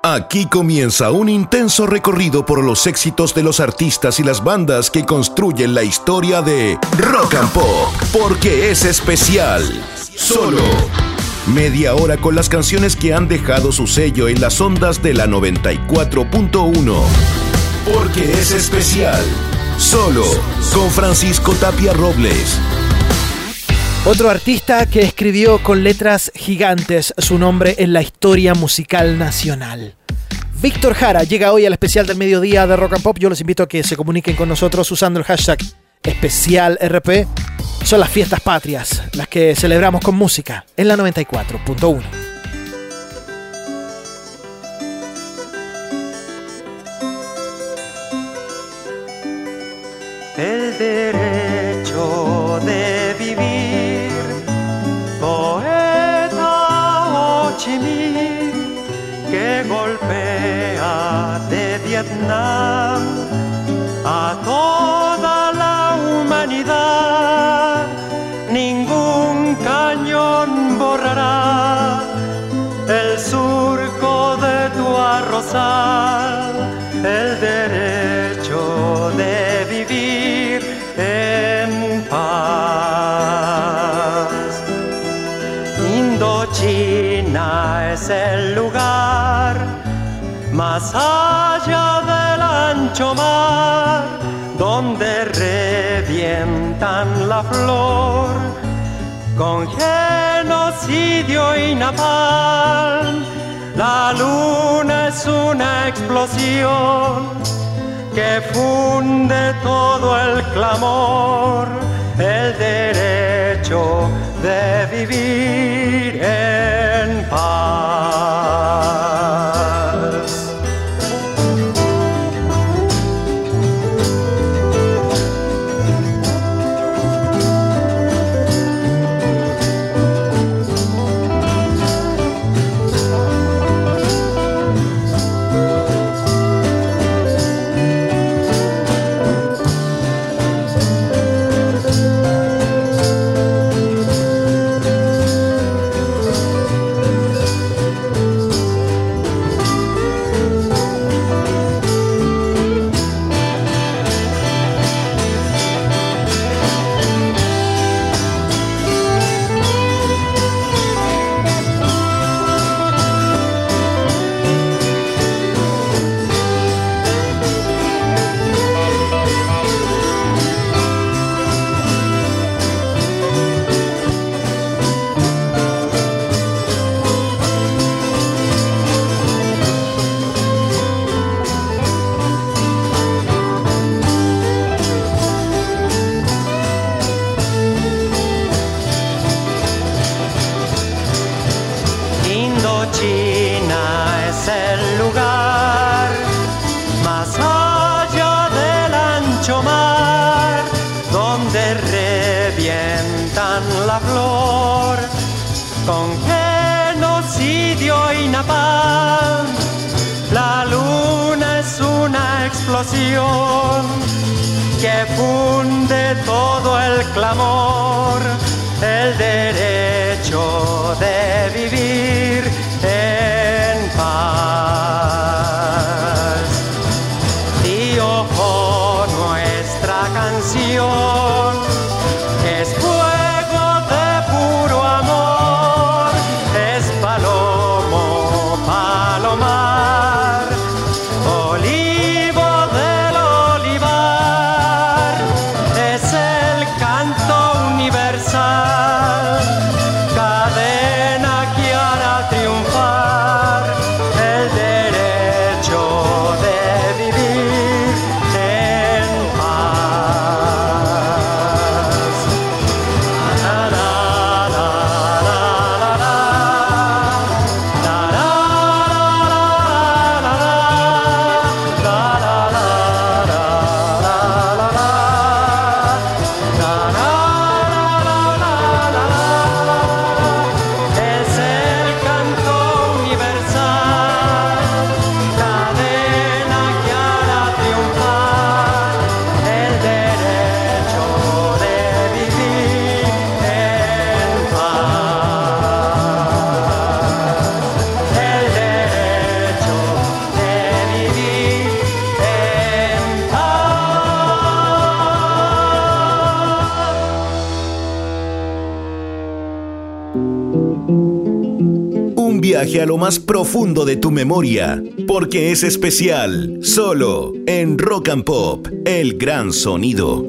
Aquí comienza un intenso recorrido por los éxitos de los artistas y las bandas que construyen la historia de Rock and Pop, porque es especial. Solo media hora con las canciones que han dejado su sello en las ondas de la 94.1. Porque es especial. Solo con Francisco Tapia Robles. Otro artista que escribió con letras gigantes su nombre en la historia musical nacional. Víctor Jara llega hoy al especial del mediodía de Rock and Pop. Yo los invito a que se comuniquen con nosotros usando el hashtag #EspecialRP. Son las fiestas patrias, las que celebramos con música en la 94.1. El derecho de vivir, poeta Ho Chi Minh, que golpea de Vietnam a toda la humanidad. Ningún cañón borrará el surco de tu arrozal. El derecho de vivir en paz. Indochina es el lugar más allá del ancho mar, donde revientan la flor con genocidio y napalm. La luna es una explosión que funde todo el clamor, el derecho de vivir en paz. La flor con genocidio y napalm. La luna es una explosión que funde todo el clamor, el derecho de vivir en paz. Y ojo, nuestra canción es fuego de puro amor, es palomo, palomar, olivo del olivar, es el canto viaje a lo más profundo de tu memoria, porque es especial, solo en Rock and Pop, el gran sonido.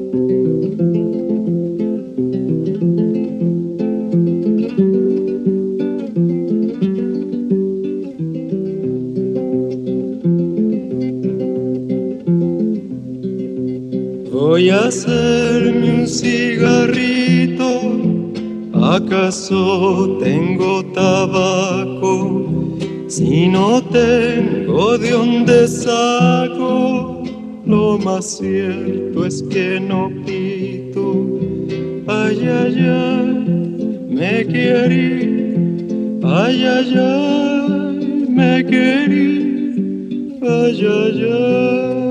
Voy a hacerme un cigarrito, ¿acaso tengo tabaco? Si no tengo de dónde saco, lo más cierto es que no pito. Ay, ay, ay, me querí, ay, ay, ay, me querí, ay, ay, ay.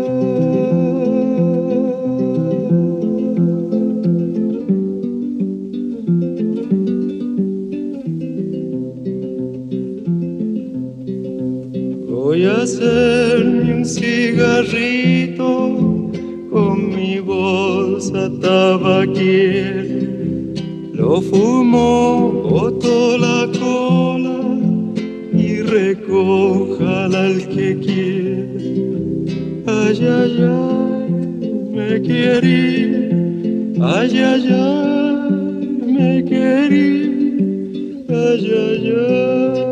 Voy a hacerme un cigarrito con mi bolsa tabaquiera. Lo fumo, boto la cola y recójala el que quiera. Ay, ay, ay, me querí, ay, ay, ay, me querí, ay, ay, ay.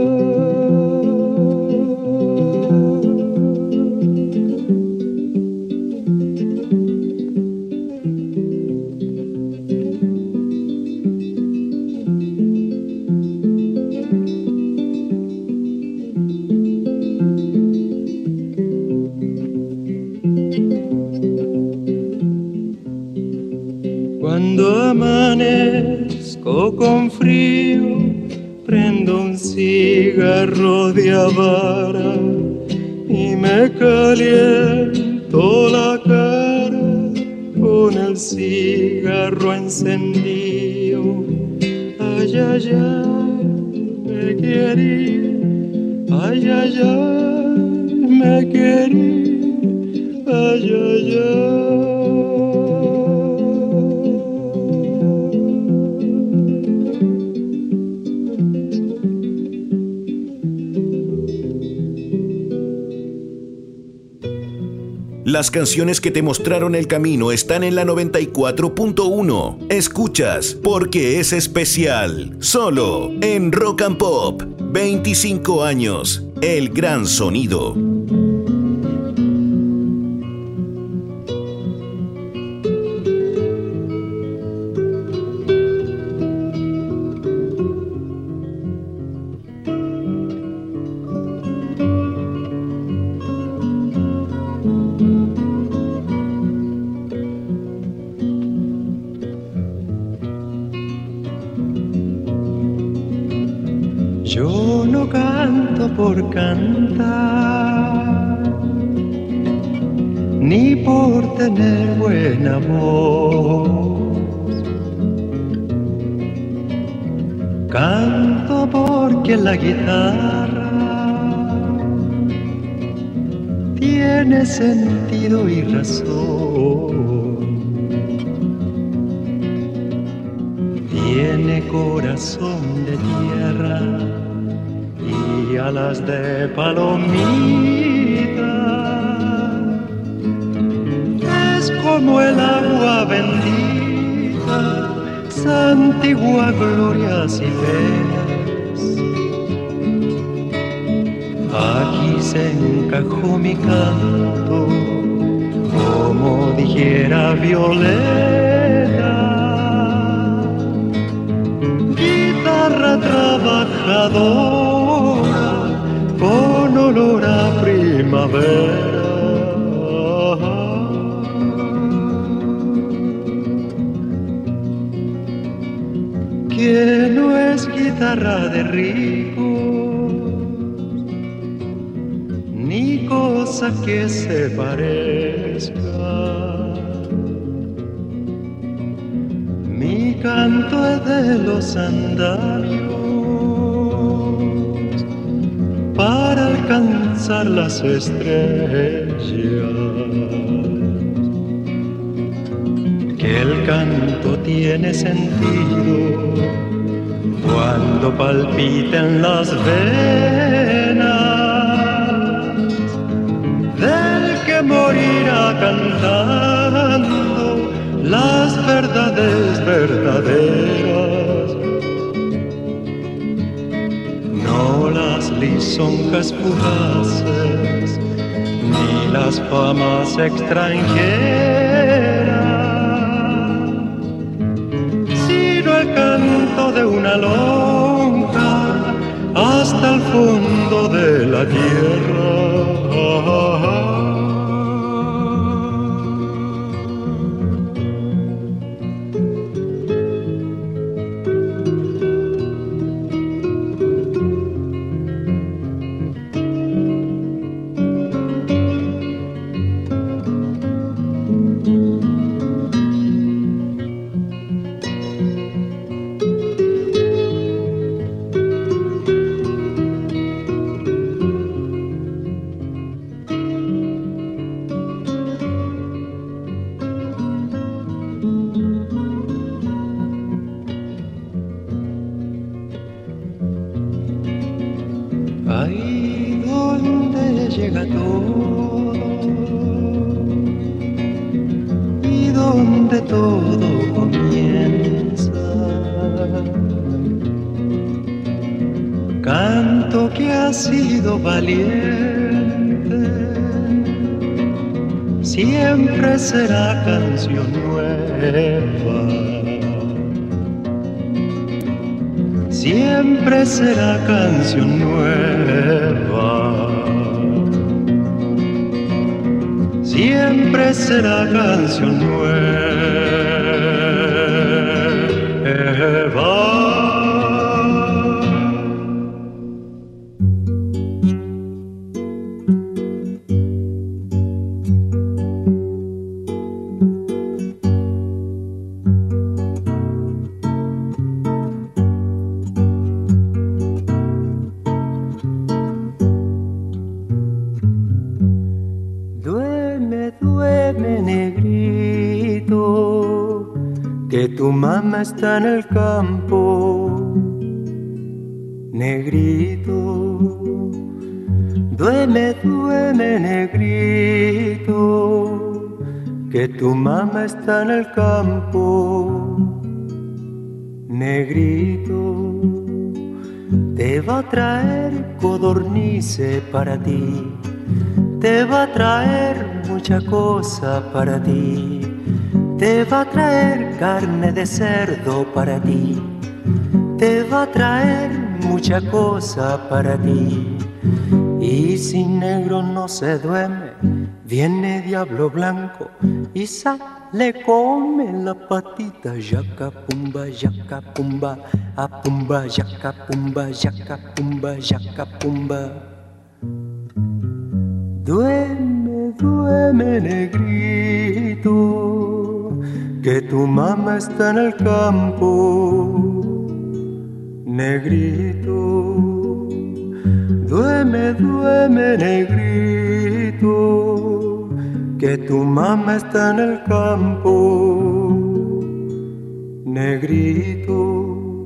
Cuando amanezco con frío, prendo un cigarro de Habara y me caliento la cara con el cigarro encendido. Ay, ay, ay, me querí, ay, ay, ay, me querí, ay, ay, ay. Las canciones que te mostraron el camino están en la 94.1. Escuchas porque es especial. Solo en Rock and Pop. 25 años. El gran sonido. Yo no canto por cantar, ni por tener buena voz. Canto porque la guitarra tiene sentido y razón. Tiene corazón de tierra y alas de palomita. Es como el agua bendita, santigua glorias y penas. Aquí se encajó mi canto, como dijera Violeta. Guitarra trabajadora con olor a primavera. Que no es guitarra de ricos, ni cosa que se parezca. Mi canto es de los andamios para alcanzar las estrellas. Que el canto tiene sentido cuando palpiten las venas del que morirá cantando las verdades verdaderas, no las lisonjas fugaces ni las famas extranjeras, sino el canto de una lonja hasta el fondo de la tierra. Ahí donde llega todo y donde todo comienza, canto que ha sido valiente, siempre será canción nueva. Siempre será canción nueva, siempre será canción nueva. Duerme, negrito, que tu mamá está en el campo. Negrito, duerme, negrito, que tu mamá está en el campo. Negrito, te va a traer codornices para ti, te va a traer mucha cosa para ti, te va a traer carne de cerdo para ti, te va a traer mucha cosa para ti. Y si negro no se duerme, viene diablo blanco y le come la patita. Yaca pumba, a pumba, yaca pumba, yaca pumba. Duerme, duerme, negrito, que tu mamá está en el campo. Negrito, duerme, duerme, negrito, que tu mamá está en el campo. Negrito,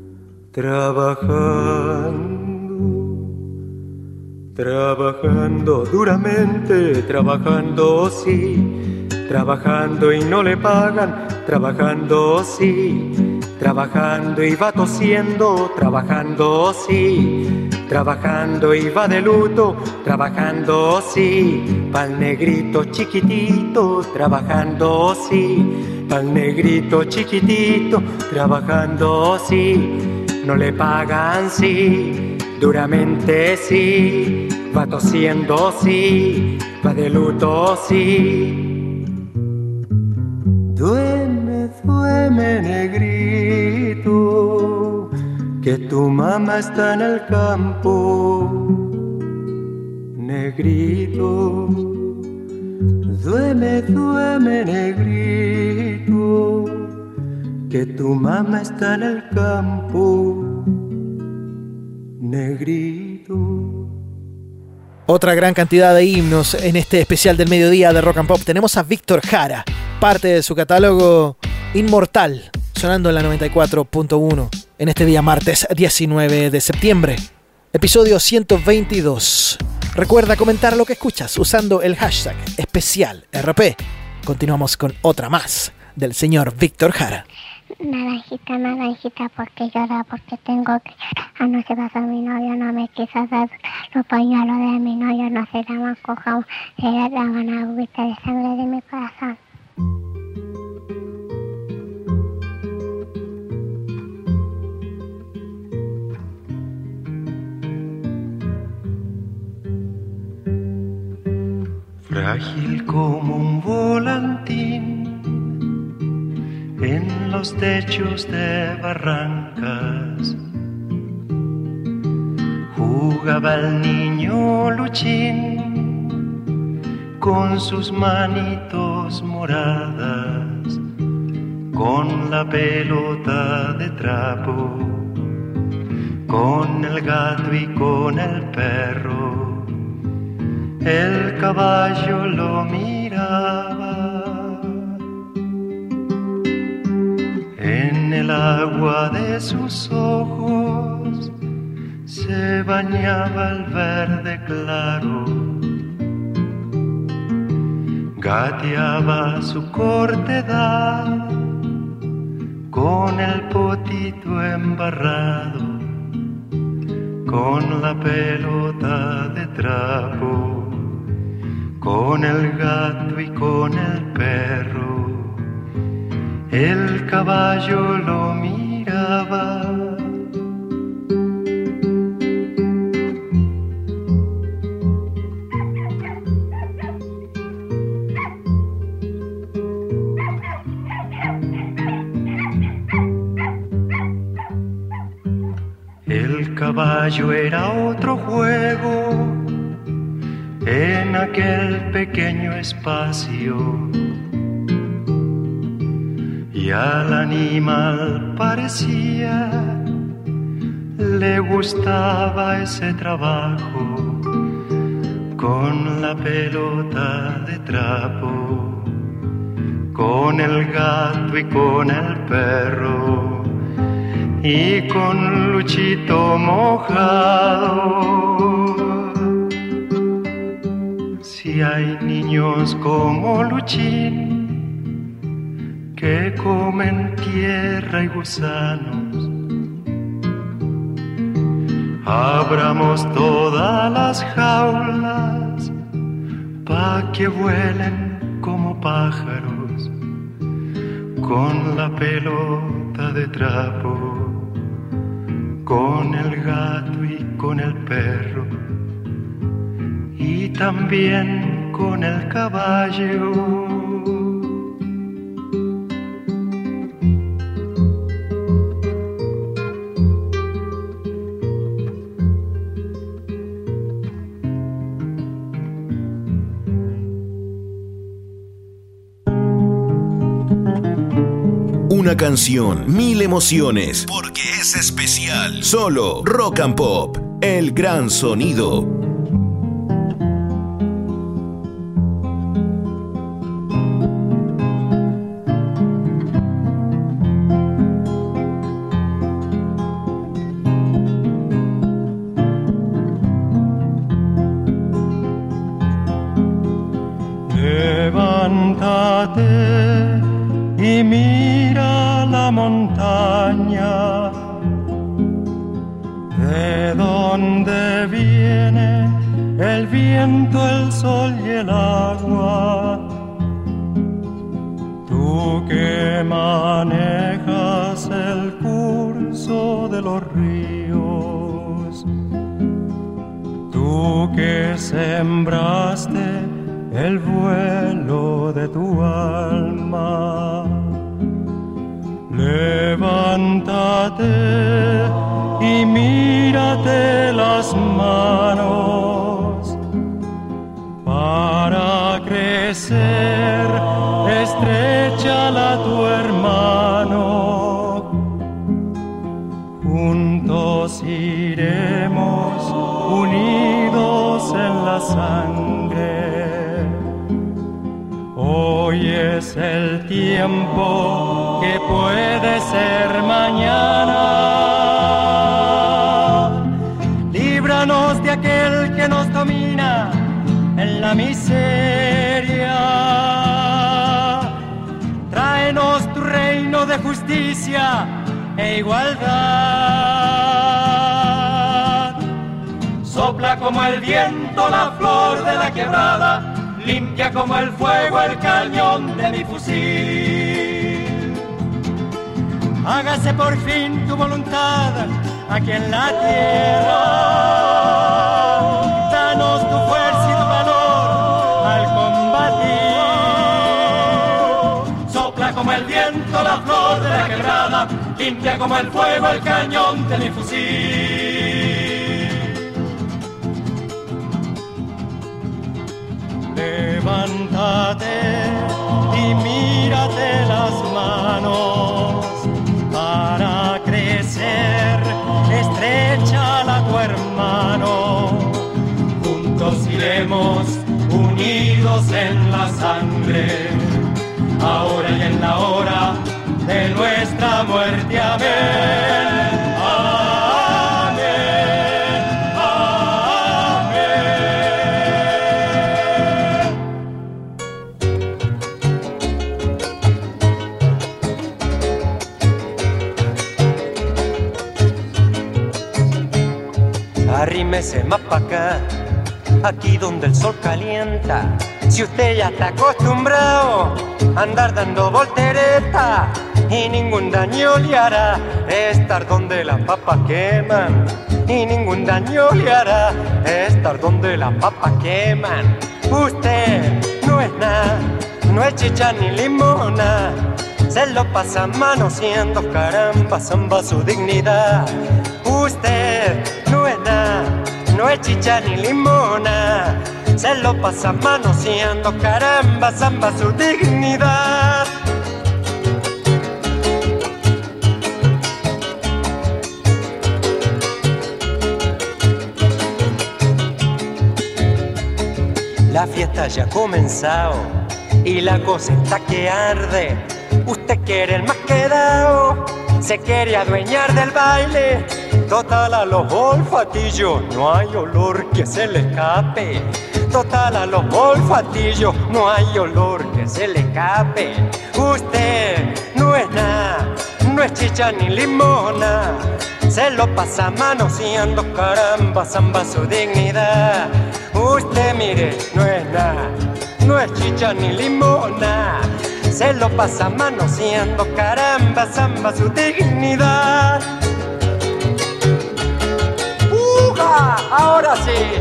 trabajando duramente, trabajando sí, trabajando y no le pagan, trabajando sí, trabajando y va tosiendo, trabajando sí, trabajando y va de luto, trabajando sí, pa'l negrito chiquitito, trabajando sí, pa'l negrito chiquitito, trabajando sí, no le pagan sí, duramente sí, va tosiendo sí, va de luto sí. Duerme, duerme, negrito, que tu mamá está en el campo. Negrito, duerme, duerme, negrito, que tu mamá está en el campo. Negrito. Otra gran cantidad de himnos en este especial del mediodía de Rock and Pop. Tenemos a Víctor Jara, parte de su catálogo Inmortal, sonando en la 94.1. en este día martes 19 de septiembre. Episodio 122. Recuerda comentar lo que escuchas usando el hashtag #especialRP. Continuamos con otra más del señor Víctor Jara. Naranjita, naranjita, porque llora, porque tengo que llorar. Anoche pasó mi novio, no me quiso dar los pañuelos de mi novio, no se llaman cojamos, se llaman agüita de sangre de mi corazón. Frágil como un volantín en los techos de barrancas, jugaba el niño Luchín con sus manitos moradas, con la pelota de trapo, con el gato y con el perro. El caballo lo miraba, en el agua de sus ojos se bañaba el verde claro, gateaba su cortedad con el potito embarrado, con la pelota de trapo, con el gato y con el perro. El caballo lo miraba. El caballo era otro juego en aquel pequeño espacio, y al animal parecía le gustaba ese trabajo con la pelota de trapo, con el gato y con el perro y con Luchito mojado. Si hay niños como Luchín que comen tierra y gusanos, abramos todas las jaulas pa' que vuelen como pájaros, con la pelota de trapo, con el gato y con el perro, y también con el caballo. Una canción, 1000 emociones, porque es especial. Solo Rock and Pop, el gran sonido. Levántate y mira la montaña, de donde viene el viento, el sol y el agua. Tú que manejas el curso de los ríos, tú que sembraste el vuelo de tu alma. Levántate y mírate las manos para crecer, estréchala a tu hermano. Juntos iremos unidos en la sangre. Hoy Hoy es el tiempo que puede ser mañana. Líbranos de aquel que nos domina en la miseria. Tráenos tu reino de justicia e igualdad. Sopla como el viento la flor de la quebrada, limpia como el fuego el cañón de mi fusil. Hágase por fin tu voluntad aquí en la tierra. Danos tu fuerza y tu valor al combatir. Sopla como el viento la flor de la quebrada, limpia como el fuego el cañón de mi fusil. Levántate y mírate las manos para crecer, estréchala a tu hermano. Juntos iremos unidos en la sangre, ahora y en la hora de nuestra muerte. Amén. Arrímese más pa' acá, aquí donde el sol calienta. Si usted ya está acostumbrado a andar dando voltereta y ningún daño le hará estar donde las papas queman, y ningún daño le hará estar donde las papas queman. Usted no es nada, no es chicha ni limona, se lo pasa manoseando, caramba, zamba su dignidad. Usted no es nada, no es chicha ni limona, se lo pasa manoseando, caramba, zamba su dignidad. La fiesta ya ha comenzado y la cosa está que arde. Usted quiere el más quedado, se quiere adueñar del baile. Total a los olfatillos no hay olor que se le escape. Total a los olfatillos no hay olor que se le escape. Usted no es nada, no es chicha ni limona, se lo pasa manoseando, caramba, zamba su dignidad. Usted mire, no es nada, no es chicha ni limona, se lo pasa manoseando, caramba, zamba su dignidad. ¡Uja! Ahora sí.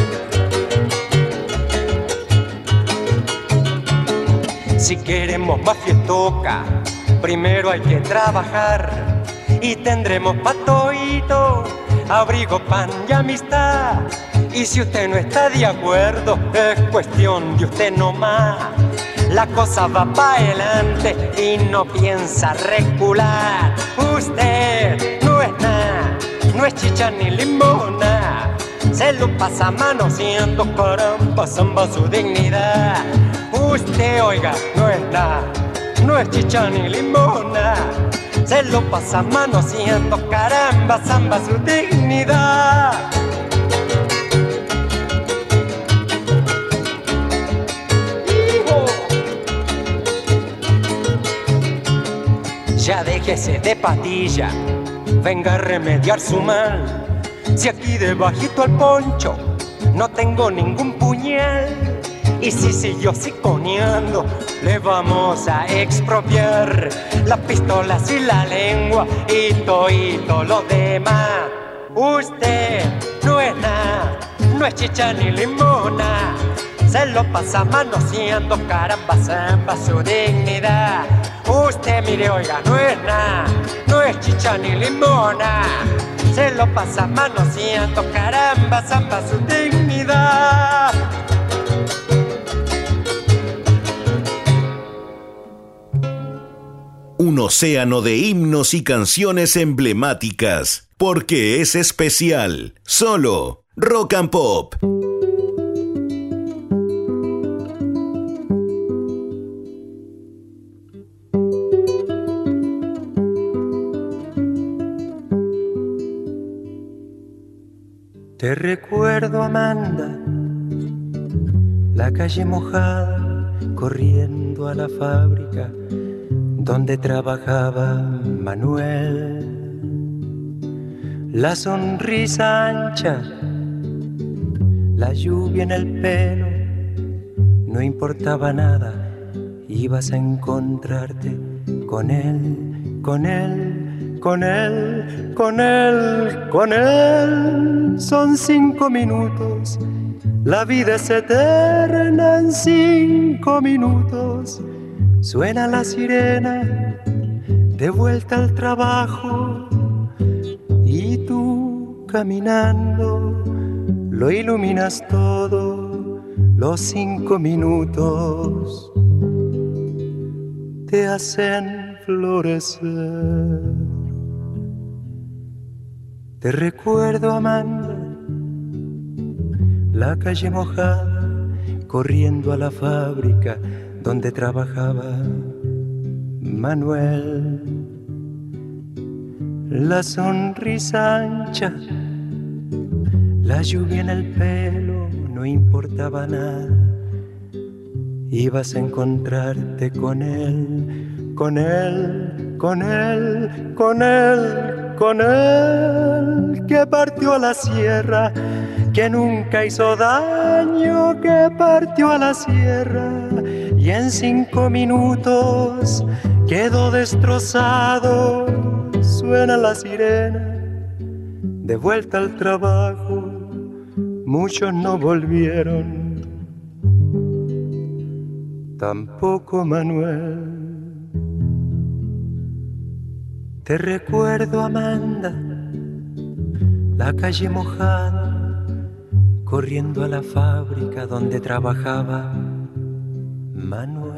Si queremos más fiestoca, primero hay que trabajar y tendremos patoito, abrigo, pan y amistad. Y si usted no está de acuerdo, es cuestión de usted nomás. La cosa va para adelante y no piensa recular. Usted no es nada, no es chicha ni limona, se lo pasa manoseando, caramba, zamba su dignidad. Usted, oiga, no es nada, no es chicha ni limona, se lo pasa manoseando, caramba, zamba su dignidad. Ya déjese de patilla, venga a remediar su mal. Si aquí debajito al poncho no tengo ningún puñal, y si siguió siconeando, le vamos a expropiar las pistolas y la lengua y todo lo demás. Usted no es nada, no es chicha ni limona, se lo pasa manoseando, caramba, zamba su dignidad. Usted mire, oiga, no es nada, no es chicha ni limona, se lo pasa manoseando, caramba, zamba su dignidad. Un océano de himnos y canciones emblemáticas, porque es especial, solo Rock and Pop. Te recuerdo, Amanda, la calle mojada, corriendo a la fábrica donde trabajaba Manuel. La sonrisa ancha, la lluvia en el pelo, no importaba nada, ibas a encontrarte con él, con él, con él, con él, con él. Son 5 minutos, la vida es eterna en 5 minutos. Suena la sirena, de vuelta al trabajo, y tú caminando lo iluminas todo. Los 5 minutos te hacen florecer. Te recuerdo, Amanda, la calle mojada, corriendo a la fábrica donde trabajaba Manuel. La sonrisa ancha, la lluvia en el pelo, no importaba nada, ibas a encontrarte con él, con él, con él, con él, con él, que partió a la sierra, que nunca hizo daño, que partió a la sierra y en 5 minutos quedó destrozado. Suena la sirena, de vuelta al trabajo, muchos no volvieron, tampoco Manuel. Te recuerdo, Amanda, la calle mojada, corriendo a la fábrica donde trabajaba Manuel.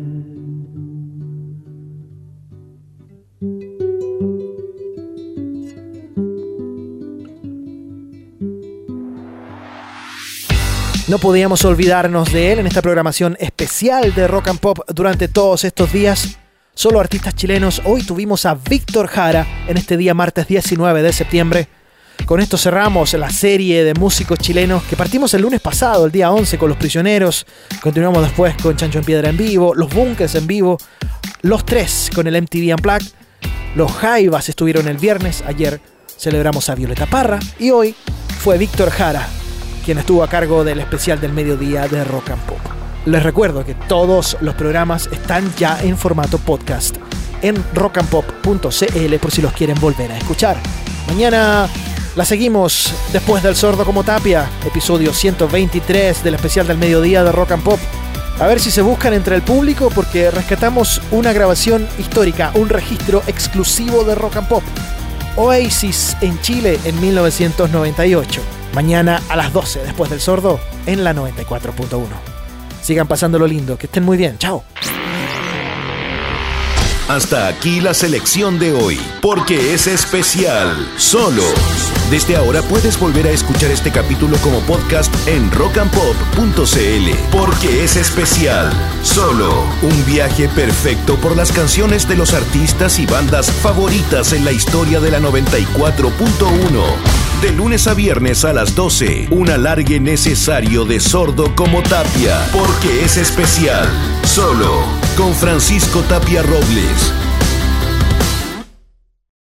No podíamos olvidarnos de él en esta programación especial de Rock and Pop durante todos estos días. Solo artistas chilenos. Hoy tuvimos a Víctor Jara en este día martes 19 de septiembre. Con esto cerramos la serie de músicos chilenos que partimos el lunes pasado, el día 11, con Los Prisioneros. Continuamos después con Chancho en Piedra en vivo, Los Bunkers en vivo, Los Tres con el MTV Unplugged, Los Jaivas estuvieron el viernes, ayer celebramos a Violeta Parra y hoy fue Víctor Jara quien estuvo a cargo del especial del mediodía de Rock and Pop. Les recuerdo que todos los programas están ya en formato podcast en rockandpop.cl por si los quieren volver a escuchar. Mañana la seguimos después del Sordo como Tapia, episodio 123 del especial del mediodía de Rock and Pop. A ver si se buscan entre el público porque rescatamos una grabación histórica, un registro exclusivo de Rock and Pop. Oasis en Chile en 1998. Mañana a las 12 después del Sordo en la 94.1. Sigan pasándolo lindo, que estén muy bien. Chao. Hasta aquí la selección de hoy, porque es especial. Solo. Desde ahora puedes volver a escuchar este capítulo como podcast en rockandpop.cl, porque es especial. Solo. Un viaje perfecto por las canciones de los artistas y bandas favoritas en la historia de la 94.1. De lunes a viernes a las 12, un alargue necesario de Sordo como Tapia, porque es especial. Solo con Francisco Tapia Robles.